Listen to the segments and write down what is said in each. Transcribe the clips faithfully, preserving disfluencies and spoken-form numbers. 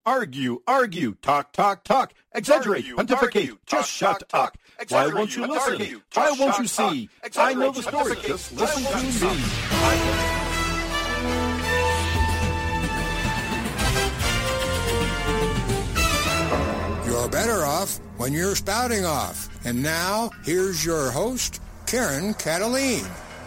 Argue, argue, talk, talk, talk, exaggerate, Argue, pontificate, argue, just talk, shut talk, up. talk. Why Exaggerate, won't you listen? argue, Why just won't you shut see? up. I know the Exaggerate, story. pontificate, Just listen just to shut me. You're better off when you're spouting off. And now, here's your host, Karen Cataline.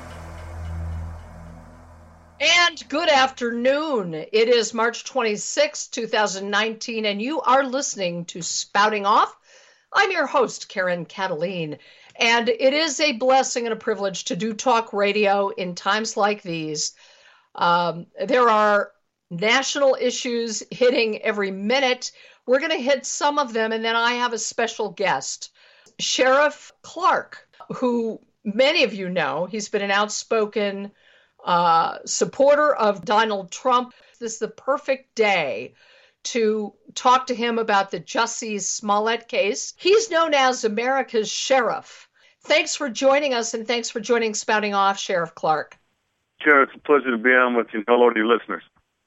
And good afternoon. It is March twenty-sixth, twenty nineteen, and you are listening to Spouting Off. I'm your host, Karen Cataline, and it is a blessing and a privilege to do talk radio in times like these. Um, there are national issues hitting every minute. We're going to hit some of them, and then I have a special guest, Sheriff Clarke, who many of you know. He's been an outspoken uh, supporter of Donald Trump. This is the perfect day to talk to him about the Jussie Smollett case. He's known as America's Sheriff. Thanks for joining us, and thanks for joining Spouting Off, Sheriff Clarke. Sure, it's a pleasure to be on with you. Hello to your listeners.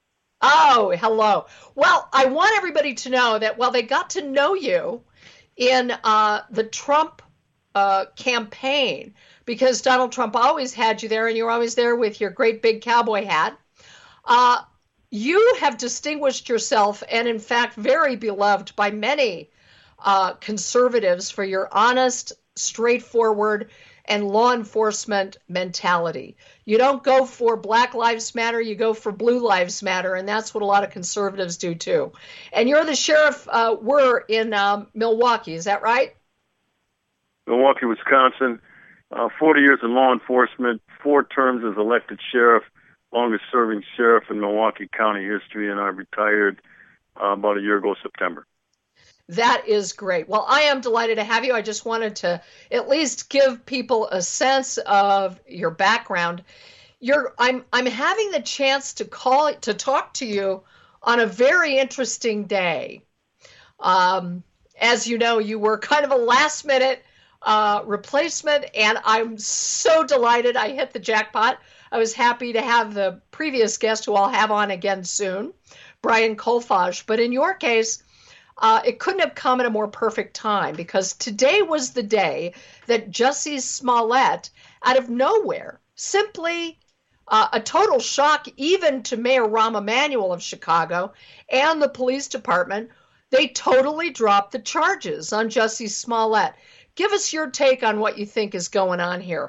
Oh, hello. Well, I want everybody to know that while they got to know you in uh, the Trump uh, campaign, because Donald Trump always had you there and you were always there with your great big cowboy hat, uh, you have distinguished yourself and, in fact, very beloved by many uh, conservatives for your honest, straightforward, and law enforcement mentality. You don't go for Black Lives Matter, you go for Blue Lives Matter, and that's what a lot of conservatives do too. And you're the sheriff, uh, were in um, Milwaukee, is that right? Milwaukee, Wisconsin, uh, forty years in law enforcement, four terms as elected sheriff, longest serving sheriff in Milwaukee County history, and I retired uh, about a year ago, September. That is great. Well, I am delighted to have you. I just wanted to at least give people a sense of your background. You're, I'm, I'm having the chance to call to talk to you on a very interesting day. Um, as you know, you were kind of a last minute uh, replacement, and I'm so delighted I hit the jackpot. I was happy to have the previous guest, who I'll have on again soon, Brian Kolfage. But in your case, Uh, it couldn't have come at a more perfect time, because today was the day that Jussie Smollett, out of nowhere, simply uh, a total shock even to Mayor Rahm Emanuel of Chicago and the police department, they totally dropped the charges on Jussie Smollett. Give us your take on what you think is going on here.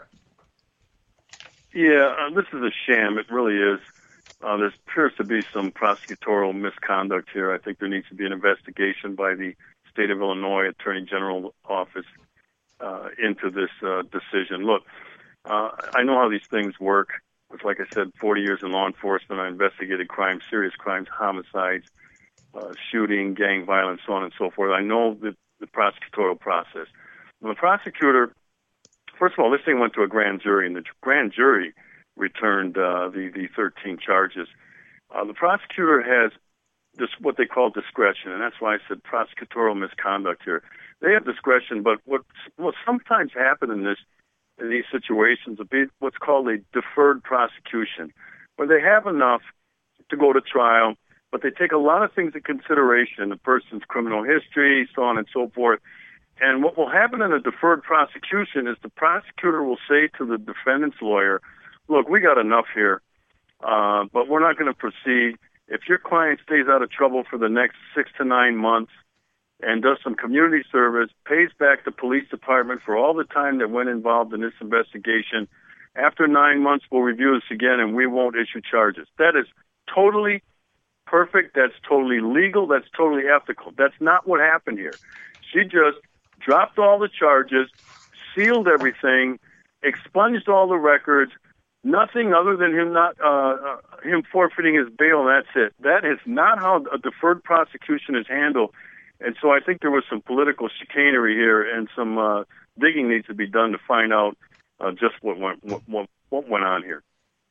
Yeah, uh, this is a sham. It really is. Uh, there appears to be some prosecutorial misconduct here. I think there needs to be an investigation by the State of Illinois Attorney General Office uh, into this uh, decision. Look, uh, I know how these things work. It's like I said, forty years in law enforcement. I investigated crimes, serious crimes, homicides, uh, shooting, gang violence, so on and so forth. I know the, the prosecutorial process. When the prosecutor, first of all, this thing went to a grand jury, and the grand jury returned uh, the, the thirteen charges. Uh, the prosecutor has this what they call discretion, and that's why I said prosecutorial misconduct here. They have discretion, but what what sometimes happen in this in these situations will be what's called a deferred prosecution, where they have enough to go to trial, but they take a lot of things into consideration, the person's criminal history, so on and so forth. And what will happen in a deferred prosecution is the prosecutor will say to the defendant's lawyer, look, we got enough here, uh, but we're not going to proceed. If your client stays out of trouble for the next six to nine months and does some community service, pays back the police department for all the time that went involved in this investigation, after nine months, we'll review this again and we won't issue charges. That is totally perfect. That's totally legal. That's totally ethical. That's not what happened here. She just dropped all the charges, sealed everything, expunged all the records, nothing other than him not uh, uh, him forfeiting his bail, and that's it. That is not how a deferred prosecution is handled. And so I think there was some political chicanery here, and some uh, digging needs to be done to find out uh, just what went what, what, what went on here.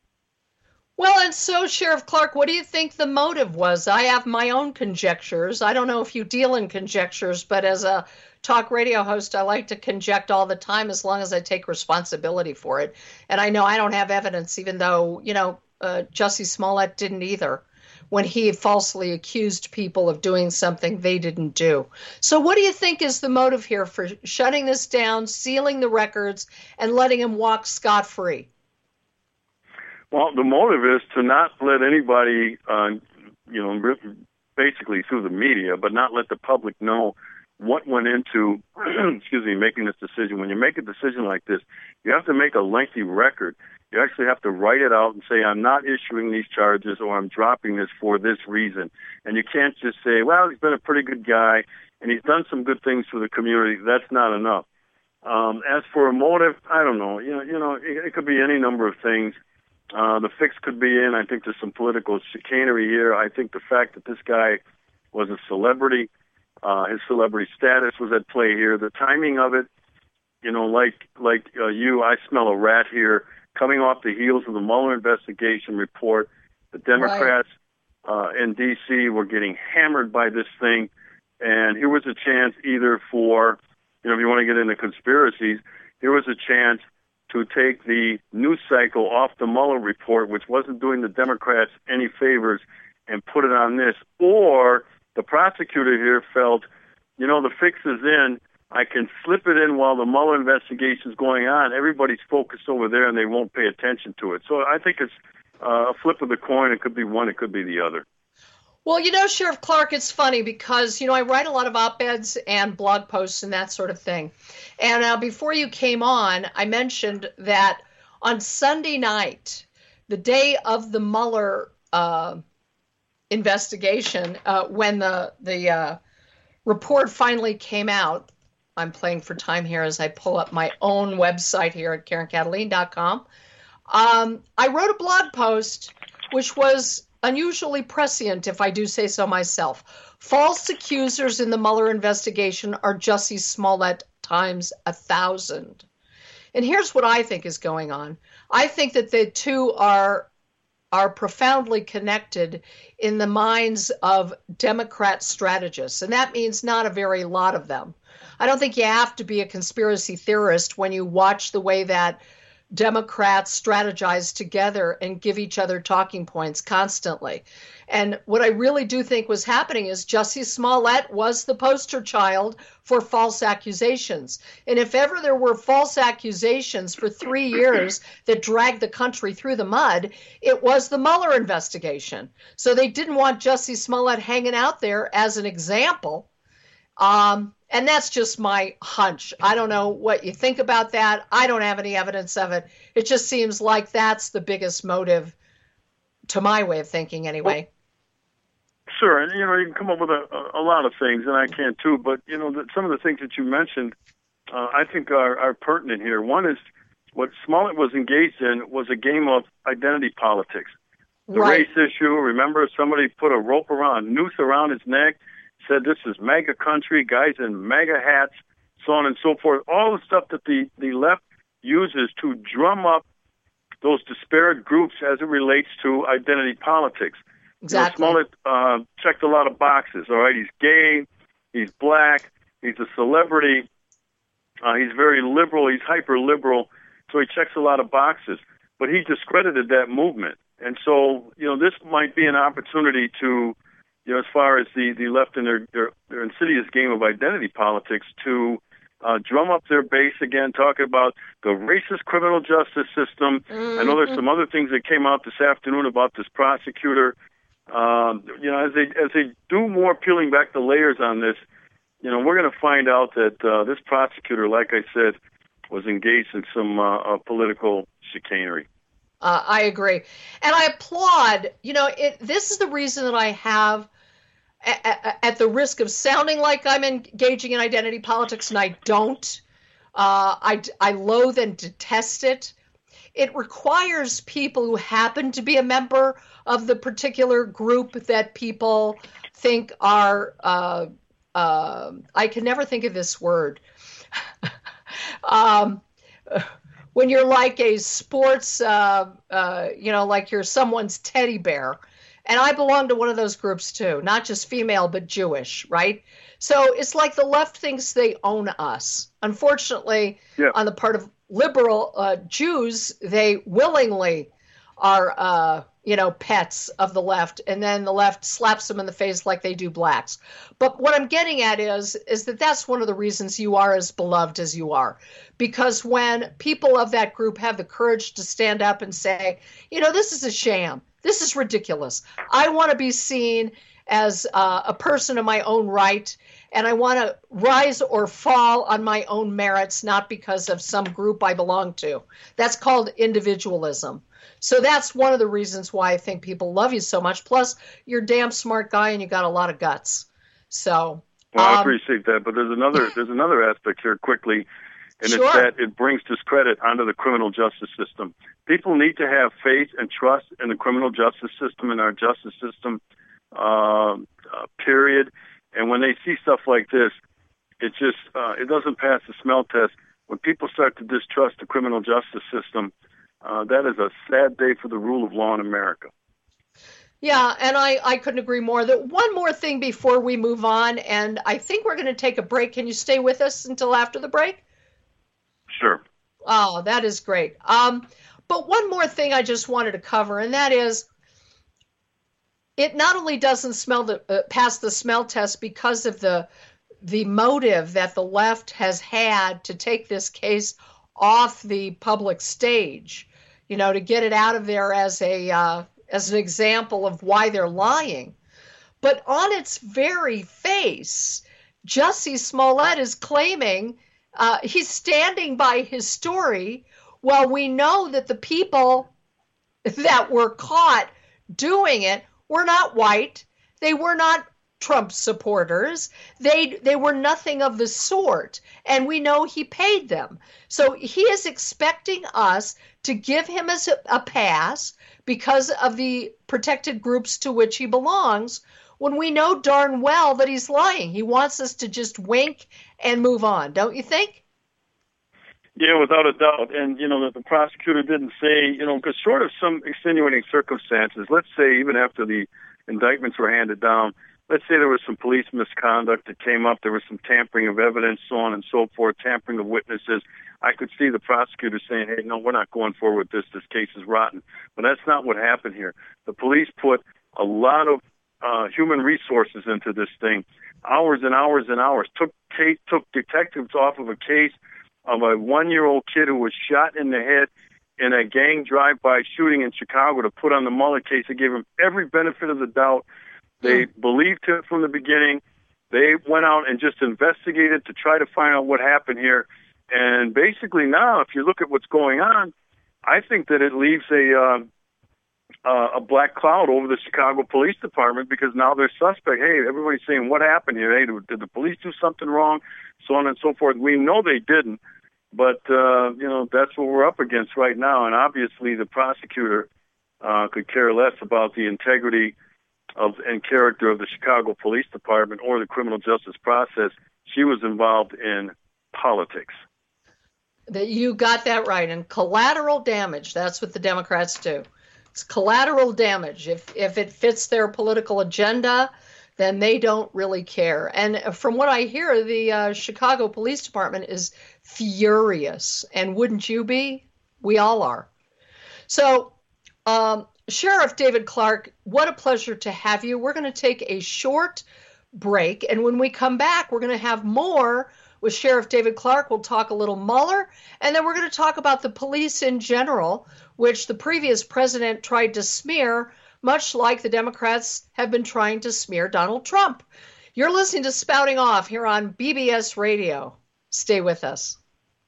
Well, and so, Sheriff Clarke, what do you think the motive was? I have my own conjectures. I don't know if you deal in conjectures, but as a talk radio host, I like to conject all the time as long as I take responsibility for it. And I know I don't have evidence, even though, you know, uh, Jussie Smollett didn't either. when he falsely accused people of doing something they didn't do. So what do you think is the motive here for shutting this down, sealing the records, and letting him walk scot-free? Well, the motive is to not let anybody, uh, you know, basically through the media, but not let the public know what went into, excuse me, making this decision. When you make a decision like this, you have to make a lengthy record. You actually have to write it out and say, I'm not issuing these charges or I'm dropping this for this reason. And you can't just say, well, he's been a pretty good guy and he's done some good things for the community. That's not enough. Um, as for a motive, I don't know. You know, you know, it, it could be any number of things. Uh, the fix could be in. I think there's some political chicanery here. I think the fact that this guy was a celebrity, uh, his celebrity status was at play here. The timing of it, you know, like like uh, you, I smell a rat here. Coming off the heels of the Mueller investigation report, the Democrats right. uh, in D C were getting hammered by this thing, and here was a chance either for, you know, if you want to get into conspiracies, here was a chance to take the news cycle off the Mueller report, which wasn't doing the Democrats any favors, and put it on this. Or the prosecutor here felt, you know, the fix is in. I can slip it in while the Mueller investigation is going on. Everybody's focused over there, and they won't pay attention to it. So I think it's uh, a flip of the coin. It could be one. It could be the other. Well, you know, Sheriff Clarke, it's funny because, you know, I write a lot of op-eds and blog posts and that sort of thing. And now, uh, before you came on, I mentioned that on Sunday night, the day of the Mueller uh, investigation, uh, when the, the uh, report finally came out, I'm playing for time here as I pull up my own website here at Karen Kataline dot com. Um, I wrote a blog post which was unusually prescient, if I do say so myself. False accusers in the Mueller investigation are Jussie Smollett times a thousand. And here's what I think is going on. I think that the two are are profoundly connected in the minds of Democrat strategists, and that means not a very lot of them. I don't think you have to be a conspiracy theorist when you watch the way that Democrats strategize together and give each other talking points constantly. And what I really do think was happening is Jussie Smollett was the poster child for false accusations. And if ever there were false accusations for three years that dragged the country through the mud, it was the Mueller investigation. So they didn't want Jussie Smollett hanging out there as an example. Um, and that's just my hunch. I don't know what you think about that. I don't have any evidence of it. It just seems like that's the biggest motive to my way of thinking anyway. Well, sure. And, you know, you can come up with a, a lot of things, and I can too. But, you know, the, some of the things that you mentioned, uh, I think are, are pertinent here. One is what Smollett was engaged in was a game of identity politics. The right. race issue, remember somebody put a rope around, a noose around his neck, said this is MAGA country, guys in MAGA hats, so on and so forth. All the stuff that the, the left uses to drum up those disparate groups as it relates to identity politics. Exactly. You know, Smollett uh, checked a lot of boxes, all right? He's gay, he's black, he's a celebrity, uh, he's very liberal, he's hyper-liberal, so he checks a lot of boxes. But he discredited that movement. And so, you know, this might be an opportunity to, you know, as far as the, the left in their, their, their insidious game of identity politics, to uh, drum up their base again, talking about the racist criminal justice system. Mm-hmm. I know there's some other things that came out this afternoon about this prosecutor. Um, you know, as they as they do more peeling back the layers on this, you know, we're going to find out that uh, this prosecutor, like I said, was engaged in some uh, uh, political chicanery. Uh, I agree. And I applaud, you know, it, this is the reason that I have, at, at the risk of sounding like I'm engaging in identity politics, and I don't, uh, I, I loathe and detest it. It requires people who happen to be a member of the particular group that people think are, uh, uh, I can never think of this word. um When you're like a sports, uh, uh, you know, like you're someone's teddy bear. And I belong to one of those groups too, not just female, but Jewish, right? So it's like the left thinks they own us. Unfortunately, yeah. On the part of liberal uh, Jews, they willingly are uh, you know, pets of the left, and then the left slaps them in the face like they do blacks. But what I'm getting at is, is that that's one of the reasons you are as beloved as you are. Because when people of that group have the courage to stand up and say, you know, this is a sham, this is ridiculous, I want to be seen as uh, a person of my own right, and I want to rise or fall on my own merits, not because of some group I belong to. That's called individualism. So that's one of the reasons why I think people love you so much. Plus, you're a damn smart guy and you got a lot of guts. So, well, um, I appreciate that. But there's another there's another aspect here quickly, and sure. it's that it brings discredit onto the criminal justice system. People need to have faith and trust in the criminal justice system and our justice system. Uh, uh, period. And when they see stuff like this, it just uh, it doesn't pass the smell test. When people start to distrust the criminal justice system, uh, that is a sad day for the rule of law in America. Yeah, and I, I couldn't agree more. That one more thing before we move on, and I think we're going to take a break. Can you stay with us until after the break? Sure. Oh, that is great. Um, but one more thing I just wanted to cover, and that is, it not only doesn't smell the, uh, pass the smell test because of the the motive that the left has had to take this case off the public stage, you know, to get it out of there as a uh, as an example of why they're lying. But on its very face, Jussie Smollett is claiming uh, he's standing by his story, while we know that the people that were caught doing it were not white. They were not Trump supporters. They they were nothing of the sort. And we know he paid them. So he is expecting us to give him a, a pass because of the protected groups to which he belongs, when we know darn well that he's lying. He wants us to just wink and move on. Don't you think? Yeah, without a doubt. And, you know, that the prosecutor didn't say, you know, because short of some extenuating circumstances, let's say even after the indictments were handed down, let's say there was some police misconduct that came up, there was some tampering of evidence, so on and so forth, tampering of witnesses, I could see the prosecutor saying, hey, no, we're not going forward with this. This case is rotten. But that's not what happened here. The police put a lot of uh, human resources into this thing, hours and hours and hours, took case, took detectives off of a case of a one-year-old kid who was shot in the head in a gang drive-by shooting in Chicago to put on the Mueller case. They gave him every benefit of the doubt. They mm. believed him from the beginning. They went out and just investigated to try to find out what happened here. And basically now, if you look at what's going on, I think that it leaves a uh, uh, a black cloud over the Chicago Police Department, because now they're suspect. Hey, everybody's saying, what happened here? Hey, did the police do something wrong? So on and so forth. We know they didn't. But, uh, you know, that's what we're up against right now. And obviously the prosecutor uh, could care less about the integrity of and character of the Chicago Police Department or the criminal justice process. She was involved in politics. That you got that right. And collateral damage, that's what the Democrats do. It's collateral damage. If if it fits their political agenda, then they don't really care. And from what I hear, the uh, Chicago Police Department is furious. And wouldn't you be? We all are. So, um, Sheriff David Clarke, what a pleasure to have you. We're going to take a short break. And when we come back, we're going to have more with Sheriff David Clarke. We'll talk a little Mueller. And then we're going to talk about the police in general, which the previous president tried to smear, much like the Democrats have been trying to smear Donald Trump. You're listening to Spouting Off here on B B S Radio. Stay with us.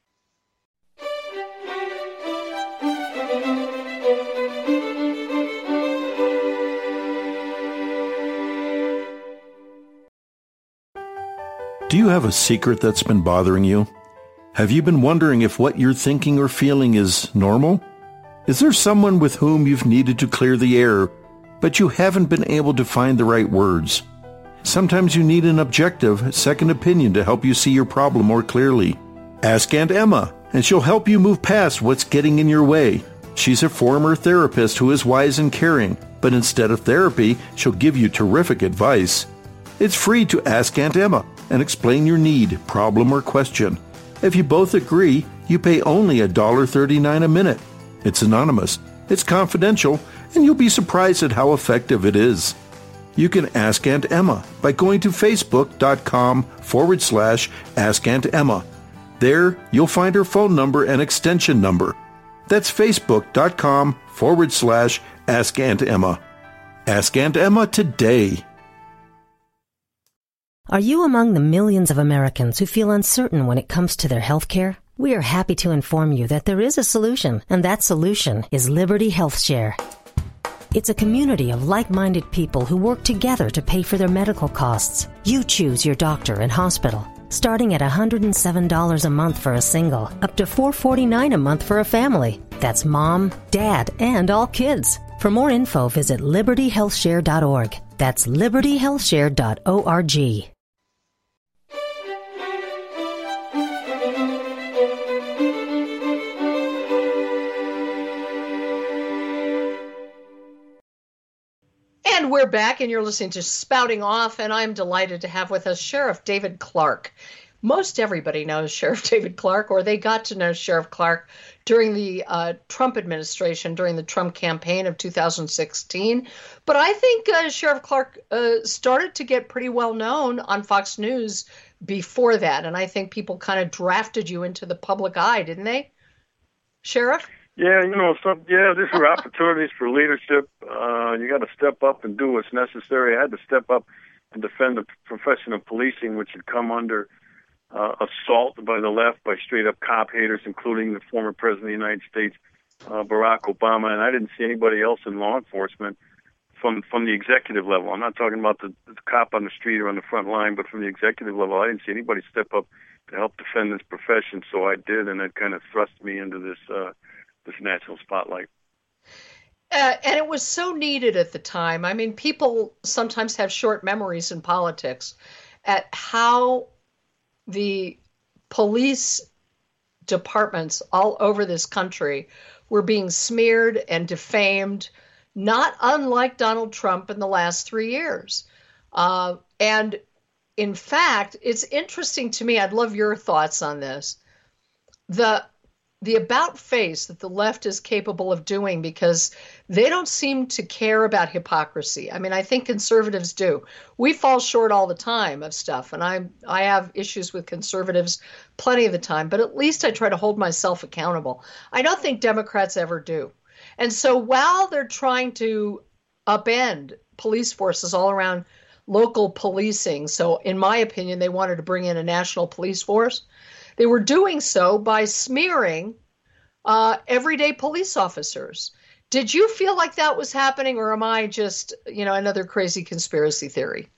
Do you have a secret that's been bothering you? Have you been wondering if what you're thinking or feeling is normal? Is there someone with whom you've needed to clear the air, but you haven't been able to find the right words? Sometimes you need an objective, second opinion to help you see your problem more clearly. Ask Aunt Emma, and she'll help you move past what's getting in your way. She's a former therapist who is wise and caring, but instead of therapy, she'll give you terrific advice. It's free to ask Aunt Emma and explain your need, problem, or question. If you both agree, you pay only one dollar and thirty-nine cents a minute. It's anonymous, it's confidential, and you'll be surprised at how effective it is. You can ask Aunt Emma by going to facebook.com forward slash Ask Aunt Emma. There, you'll find her phone number and extension number. That's facebook.com forward slash Ask Aunt Emma. Ask Aunt Emma today. Are you among the millions of Americans who feel uncertain when it comes to their health care? We are happy to inform you that there is a solution, and that solution is Liberty Health Share. It's a community of like-minded people who work together to pay for their medical costs. You choose your doctor and hospital, starting at one hundred seven dollars a month for a single, up to four hundred forty-nine dollars a month for a family. That's mom, dad, and all kids. For more info, visit liberty health share dot org. That's liberty health share dot org. And we're back, and you're listening to Spouting Off, and I'm delighted to have with us Sheriff David Clarke. Most everybody knows Sheriff David Clarke, or they got to know Sheriff Clarke during the uh, Trump administration, during the Trump campaign of two thousand sixteen. But I think uh, Sheriff Clarke uh, started to get pretty well known on Fox News before that, and I think people kind of drafted you into the public eye, didn't they, Sheriff? Yeah, you know, some, yeah, these are opportunities for leadership. Uh, you got to step up and do what's necessary. I had to step up and defend the profession of policing, which had come under uh, assault by the left, by straight-up cop haters, including the former president of the United States, uh, Barack Obama. And I didn't see anybody else in law enforcement from from the executive level. I'm not talking about the, the cop on the street or on the front line, but from the executive level, I didn't see anybody step up to help defend this profession. So I did, and it kind of thrust me into this uh, this national spotlight. Uh, and it was so needed at the time. I mean, people sometimes have short memories in politics at how the police departments all over this country were being smeared and defamed, not unlike Donald Trump in the last three years. Uh, and in fact, it's interesting to me, I'd love your thoughts on this, the the about face that the left is capable of doing, because they don't seem to care about hypocrisy. I mean, I think conservatives do. We fall short all the time of stuff, and I I have issues with conservatives plenty of the time, but at least I try to hold myself accountable. I don't think Democrats ever do. And so while they're trying to upend police forces all around local policing, so in my opinion, they wanted to bring in a national police force, they were doing so by smearing uh, everyday police officers. Did you feel like that was happening, or am I just, you know, another crazy conspiracy theory?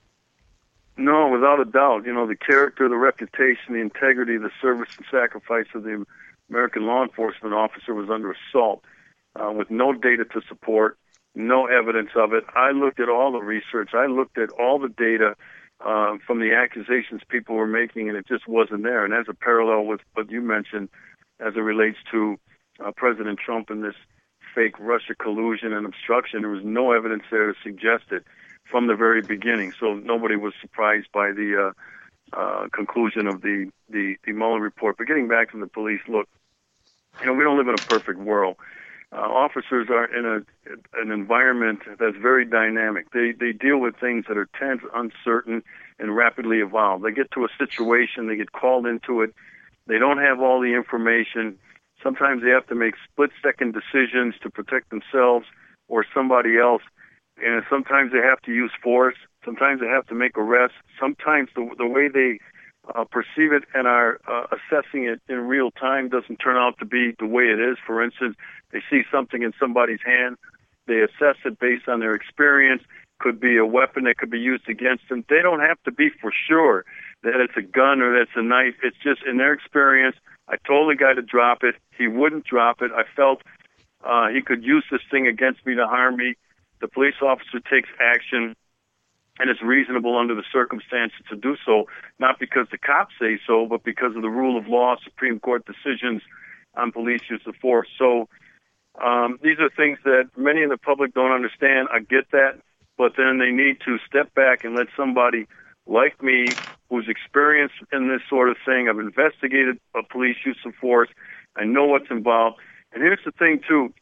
No, without a doubt. You know, the character, the reputation, the integrity, the service and sacrifice of the American law enforcement officer was under assault uh, with no data to support, no evidence of it. I looked at all the research. I looked at all the data Uh, from the accusations people were making, and it just wasn't there. And as a parallel with what you mentioned, as it relates to uh, President Trump and this fake Russia collusion and obstruction, there was no evidence there to suggest it from the very beginning. So nobody was surprised by the uh, uh, conclusion of the, the, the Mueller report. But getting back to the police, look, you know, we don't live in a perfect world. Uh, officers are in a an environment that's very dynamic. They they deal with things that are tense, uncertain, and rapidly evolve. They get to a situation, they get called into it. They don't have all the information. Sometimes they have to make split-second decisions to protect themselves or somebody else. And sometimes they have to use force. Sometimes they have to make arrests. Sometimes the the way they Uh, perceive it and are uh, assessing it in real time doesn't turn out to be the way it is. For instance, they see something in somebody's hand, they assess it based on their experience, could be a weapon that could be used against them. They don't have to be for sure that it's a gun or that's a knife. It's just in their experience. I told the guy to drop it. He wouldn't drop it. I felt uh, he could use this thing against me to harm me. The police officer takes action, and it's reasonable under the circumstances to do so, not because the cops say so, but because of the rule of law, Supreme Court decisions on police use of force. So um, these are things that many in the public don't understand. I get that, but then they need to step back and let somebody like me, who's experienced in this sort of thing, I've investigated a police use of force, I know what's involved. And here's the thing, too.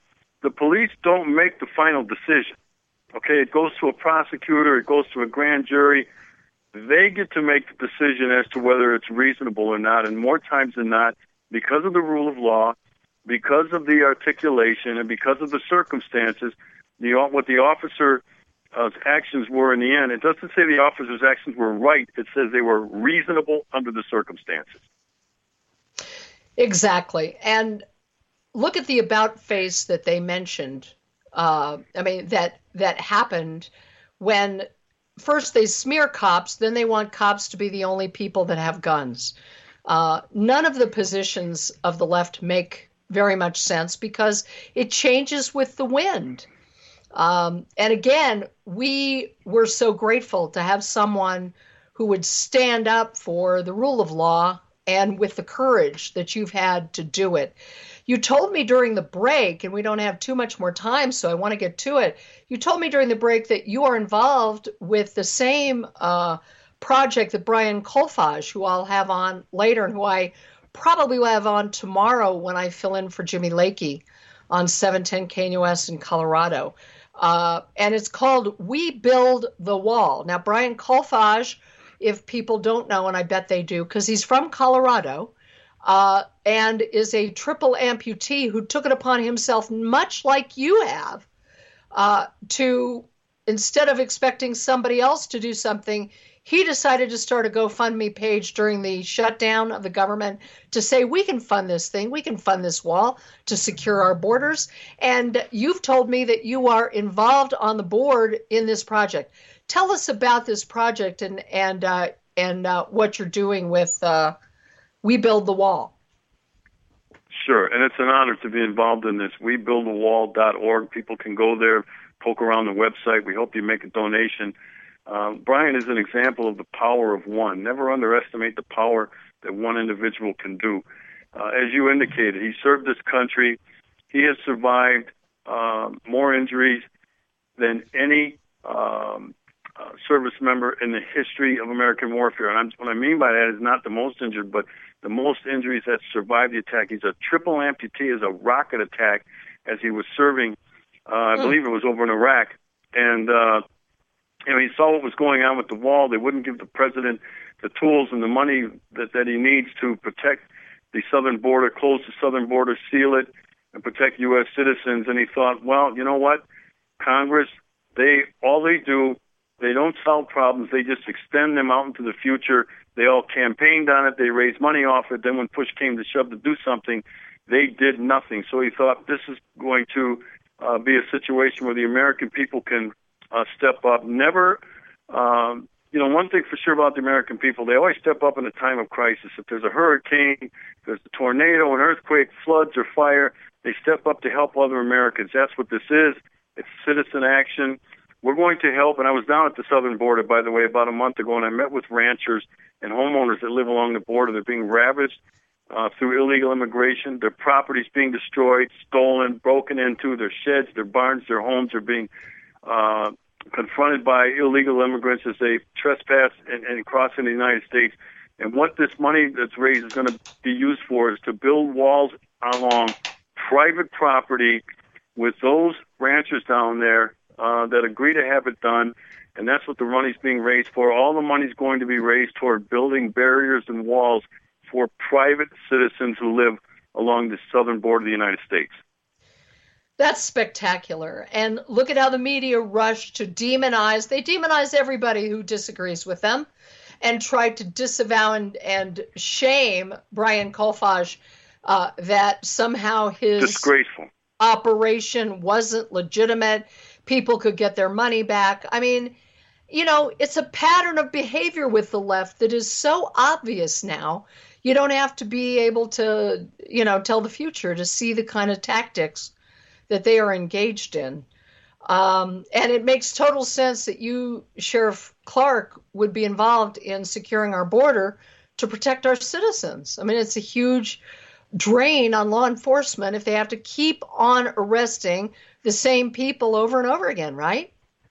the police don't make the final decision. Okay, it goes to a prosecutor, it goes to a grand jury. They get to make the decision as to whether it's reasonable or not, and more times than not, because of the rule of law, because of the articulation, and because of the circumstances, the what the officer's uh, actions were in the end, it doesn't say the officer's actions were right, it says they were reasonable under the circumstances. Exactly. And look at the about face that they mentioned. Uh, I mean, that that happened when first they smear cops, then they want cops to be the only people that have guns. Uh, none of the positions of the left make very much sense because it changes with the wind. Um, and again, we were so grateful to have someone who would stand up for the rule of law and with the courage that you've had to do it. You told me during the break, and we don't have too much more time, so I want to get to it. You told me during the break that you are involved with the same uh, project that Brian Kolfage, who I'll have on later and who I probably will have on tomorrow when I fill in for Jimmy Lakey on seven ten K N U S in Colorado. Uh, and it's called We Build the Wall. Now, Brian Kolfage, if people don't know, and I bet they do, because he's from Colorado, uh, and is a triple amputee who took it upon himself, much like you have, uh, to, instead of expecting somebody else to do something, he decided to start a GoFundMe page during the shutdown of the government to say, we can fund this thing, we can fund this wall to secure our borders. And you've told me that you are involved on the board in this project. Tell us about this project and and uh, and uh, what you're doing with uh, We Build the Wall. Sure, and it's an honor to be involved in this. we build the wall dot org. People can go there, poke around the website. We hope you make a donation. Um, Brian is an example of the power of one. Never underestimate the power that one individual can do. Uh, as you indicated, he served this country. He has survived uh, more injuries than any um, uh, service member in the history of American warfare. And I'm, what I mean by that is not the most injured, but the most injuries that survived the attack. He's a triple amputee as a rocket attack as he was serving, uh, I mm. believe it was over in Iraq. And, uh, you know, he saw what was going on with the wall. They wouldn't give the president the tools and the money that, that he needs to protect the southern border, close the southern border, seal it, and protect U S citizens. And he thought, well, you know what? Congress, they all they do, they don't solve problems. They just extend them out into the future. They all campaigned on it. They raised money off it. Then when push came to shove to do something, they did nothing. So he thought this is going to uh, be a situation where the American people can Uh, step up. Never, um, you know, one thing for sure about the American people, they always step up in a time of crisis. If there's a hurricane, there's a tornado, an earthquake, floods, or fire, they step up to help other Americans. That's what this is. It's citizen action. We're going to help, and I was down at the southern border, by the way, about a month ago, and I met with ranchers and homeowners that live along the border. They're being ravaged uh, through illegal immigration. Their property's being destroyed, stolen, broken into. Their sheds, their barns, their homes are being Uh, confronted by illegal immigrants as they trespass and, and cross into the United States. And what this money that's raised is going to be used for is to build walls along private property with those ranchers down there uh, that agree to have it done. And that's what the money's being raised for. All the money's going to be raised toward building barriers and walls for private citizens who live along the southern border of the United States. That's spectacular. And look at how the media rushed to demonize. They demonize everybody who disagrees with them and tried to disavow and, and shame Brian Kolfage uh, that somehow his disgraceful operation wasn't legitimate. People could get their money back. I mean, you know, it's a pattern of behavior with the left that is so obvious now. You don't have to be able to, you know, tell the future to see the kind of tactics that they are engaged in. Um, and it makes total sense that you, Sheriff Clark, would be involved in securing our border to protect our citizens. I mean, it's a huge drain on law enforcement if they have to keep on arresting the same people over and over again, right?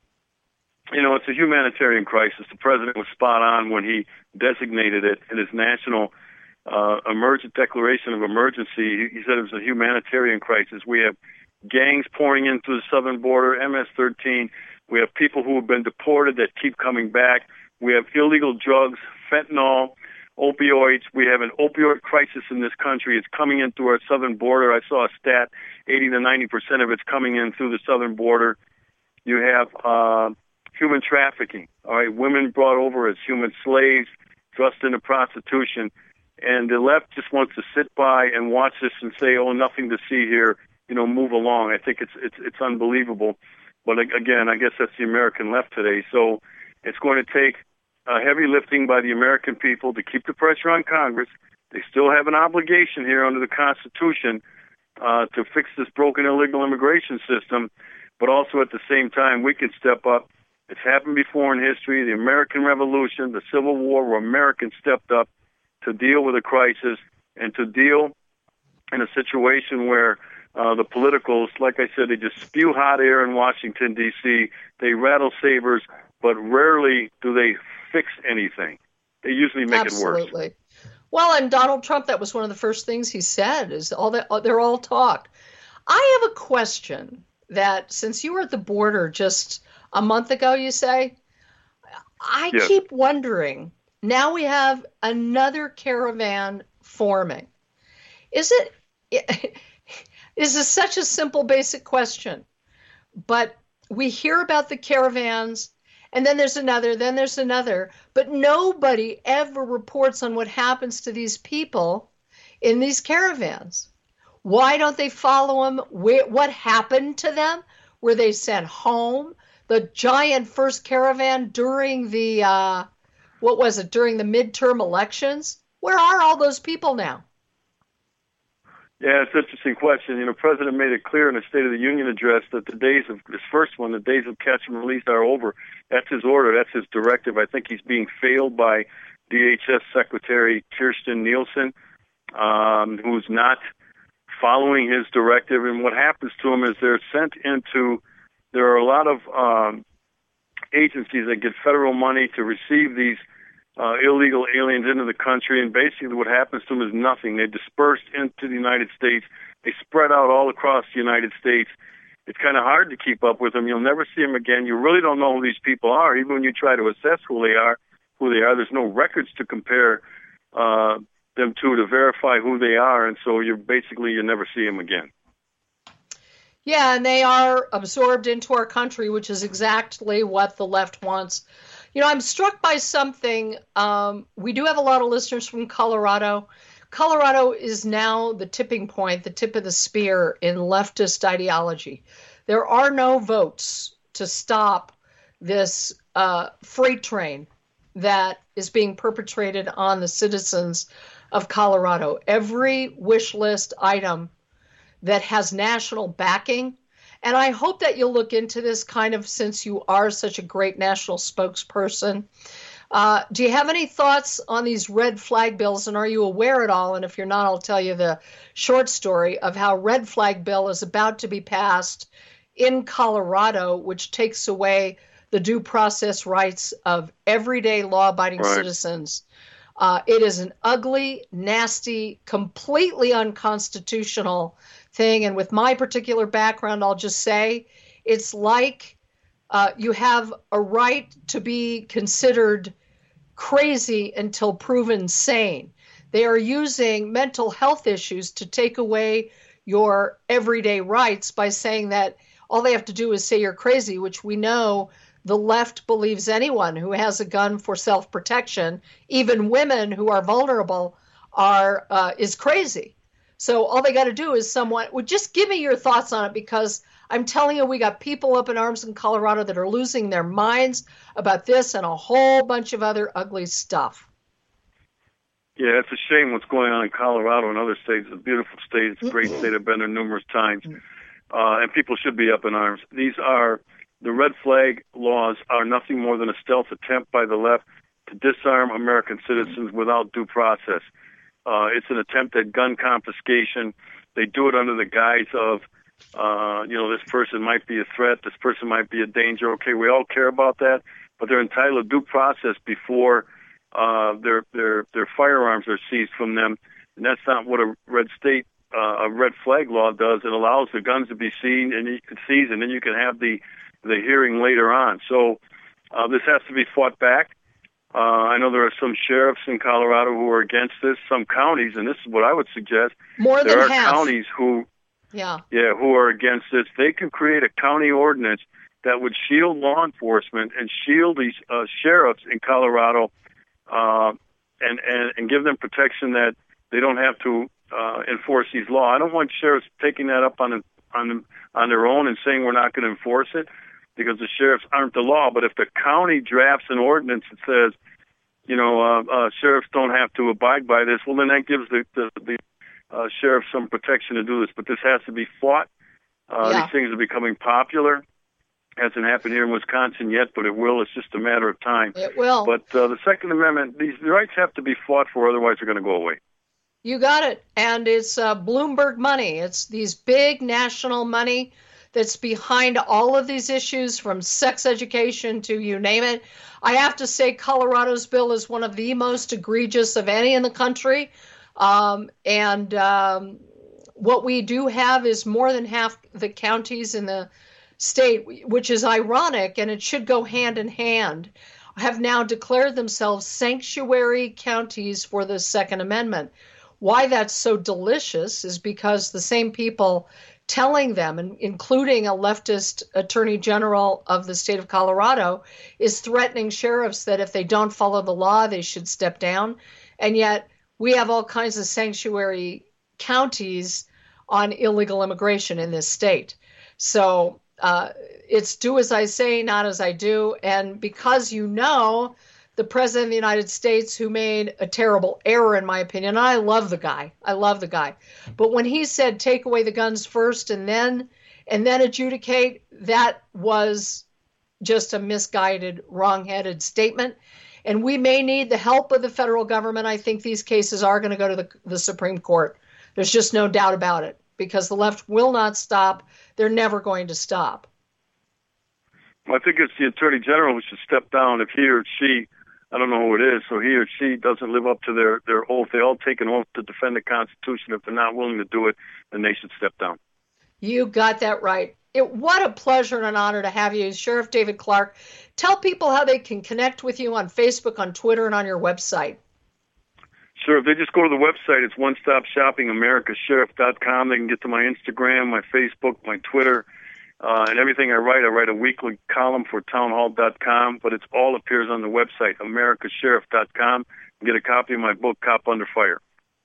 You know, it's a humanitarian crisis. The president was spot on when he designated it in his national uh, emergent declaration of emergency. He said it was a humanitarian crisis. We have gangs pouring in through the southern border, M S thirteen. We have people who have been deported that keep coming back. We have illegal drugs, fentanyl, opioids. We have an opioid crisis in this country. It's coming in through our southern border. I saw a stat, eighty to ninety percent of it's coming in through the southern border. You have uh, human trafficking, all right, women brought over as human slaves, thrust into prostitution. And the left just wants to sit by and watch this and say, oh, nothing to see here, you know, move along. I think it's it's it's unbelievable. But again, I guess that's the American left today. So it's going to take uh, heavy lifting by the American people to keep the pressure on Congress. They still have an obligation here under the Constitution uh, to fix this broken illegal immigration system. But also at the same time, we can step up. It's happened before in history, the American Revolution, the Civil War, where Americans stepped up to deal with a crisis and to deal in a situation where uh, the politicals, like I said, they just spew hot air in Washington, D C They rattle sabers, but rarely do they fix anything. They usually make Absolutely. it worse. Well, and Donald Trump, that was one of the first things he said, is all that they're all talk. I have a question that, since you were at the border just a month ago, you say, I Yes. keep wondering, now we have another caravan forming. Is it, is this such a simple, basic question? But we hear about the caravans, and then there's another, then there's another, but nobody ever reports on what happens to these people in these caravans. Why don't they follow them? Where, what happened to them? Were they sent home? The giant first caravan during the, uh, what was it, during the midterm elections? Where are all those people now? Yeah, it's an interesting question. You know, the President made it clear in the State of the Union address that the days of this first one, the days of catch and release are over. That's his order. That's his directive. I think he's being failed by D H S Secretary Kirstjen Nielsen, um, who's not following his directive. And what happens to them is they're sent into, there are a lot of um, agencies that get federal money to receive these Uh, illegal aliens into the country, and basically what happens to them is nothing. They're dispersed into the United States. They spread out all across the United States. It's kind of hard to keep up with them. You'll never see them again. You really don't know who these people are. Even when you try to assess who they are, who they are, there's no records to compare uh, them to to verify who they are, and so you're basically you never see them again. Yeah, and they are absorbed into our country, which is exactly what the left wants. You know, I'm struck by something. Um, we do have a lot of listeners from Colorado. Colorado is now the tipping point, the tip of the spear in leftist ideology. There are no votes to stop this uh, freight train that is being perpetrated on the citizens of Colorado. Every wish list item that has national backing, and I hope that you'll look into this, kind of, since you are such a great national spokesperson. Uh, do you have any thoughts on these red flag bills, and are you aware at all? And if you're not, I'll tell you the short story of how red flag bill is about to be passed in Colorado, which takes away the due process rights of everyday law-abiding Right. citizens. Uh, it is an ugly, nasty, completely unconstitutional thing. And with my particular background, I'll just say it's like uh, you have a right to be considered crazy until proven sane. They are using mental health issues to take away your everyday rights by saying that all they have to do is say you're crazy, which we know the left believes anyone who has a gun for self-protection, even women who are vulnerable, are uh, is crazy. So all they got to do is someone, well, just give me your thoughts on it, because I'm telling you, we got people up in arms in Colorado that are losing their minds about this and a whole bunch of other ugly stuff. Yeah, it's a shame what's going on in Colorado and other states. It's a beautiful state. It's a great state. I've been there numerous times. Uh, and people should be up in arms. These are, the red flag laws are nothing more than a stealth attempt by the left to disarm American citizens without due process. Uh, it's an attempt at gun confiscation. They do it under the guise of, uh, you know, this person might be a threat, this person might be a danger. Okay, we all care about that, but they're entitled to due process before uh, their their their firearms are seized from them. And that's not what a red state uh, a red flag law does. It allows the guns to be seen and you can seize, and then you can have the the hearing later on. So uh, this has to be fought back. Uh, I know there are some sheriffs in Colorado who are against this. Some counties, and this is what I would suggest. More there than are half. counties who, yeah, yeah, who are against this. They can create a county ordinance that would shield law enforcement and shield these uh, sheriffs in Colorado, uh, and, and and give them protection that they don't have to uh, enforce these laws. I don't want sheriffs taking that up on on on their own and saying we're not going to enforce it, because the sheriffs aren't the law. But if the county drafts an ordinance that says, you know, uh, uh, sheriffs don't have to abide by this, well, then that gives the the, the uh, sheriff some protection to do this. But this has to be fought. Uh, yeah. These things are becoming popular. Hasn't happened here in Wisconsin yet, but it will. It's just a matter of time. It will. But uh, the Second Amendment, these rights have to be fought for, otherwise they're going to go away. You got it. And it's uh, Bloomberg money. It's these big national money that's behind all of these issues, from sex education to you name it. I have to say Colorado's bill is one of the most egregious of any in the country. Um, and um, what we do have is more than half the counties in the state, which is ironic, and it should go hand in hand, have now declared themselves sanctuary counties for the Second Amendment. Why that's so delicious is because the same people telling them, and including a leftist attorney general of the state of Colorado, is threatening sheriffs that if they don't follow the law, they should step down. And yet we have all kinds of sanctuary counties on illegal immigration in this state. So uh, it's do as I say, not as I do. And because, you know, the president of the United States, who made a terrible error, in my opinion, and I love the guy. I love the guy. But when he said take away the guns first and then and then adjudicate, that was just a misguided, wrong-headed statement. And we may need the help of the federal government. I think these cases are going to go to the, the Supreme Court. There's just no doubt about it, because the left will not stop. They're never going to stop. Well, I think it's the Attorney General who should step down if he or she, I don't know who it is, so he or she doesn't live up to their, their oath. They all take an oath to defend the Constitution. If they're not willing to do it, then they should step down. You got that right. It, what a pleasure and an honor to have you, Sheriff David Clarke. Tell people how they can connect with you on Facebook, on Twitter, and on your website. Sure. If they just go to the website, it's one stop shopping america sheriff dot com. They can get to my Instagram, my Facebook, my Twitter, uh, and everything I write. I write a weekly column for town hall dot com, but it all appears on the website, america sheriff dot com. Get a copy of my book, Cop Under Fire.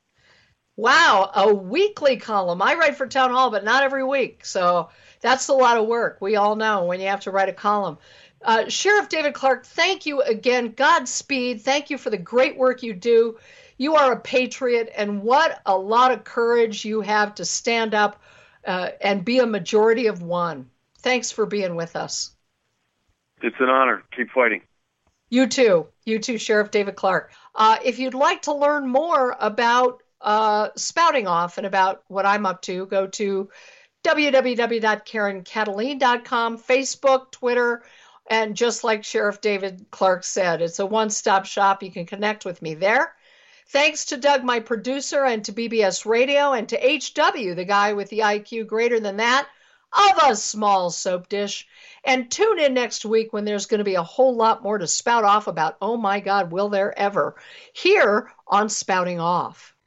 Wow, a weekly column. I write for Town Hall, but not every week. So that's a lot of work. We all know when you have to write a column. Uh, Sheriff David Clarke, thank you again. Godspeed. Thank you for the great work you do. You are a patriot, and what a lot of courage you have to stand up uh, and be a majority of one. Thanks for being with us. It's an honor. Keep fighting. You too. You too, Sheriff David Clarke. Uh, if you'd like to learn more about uh, Spouting Off and about what I'm up to, go to w w w dot karen kataline dot com, Facebook, Twitter, and just like Sheriff David Clarke said, it's a one-stop shop. You can connect with me there. Thanks to Doug, my producer, and to B B S Radio, and to H W, the guy with the I Q greater than that of a small soap dish. And tune in next week when there's going to be a whole lot more to spout off about. Oh my God, will there ever? Here on Spouting Off.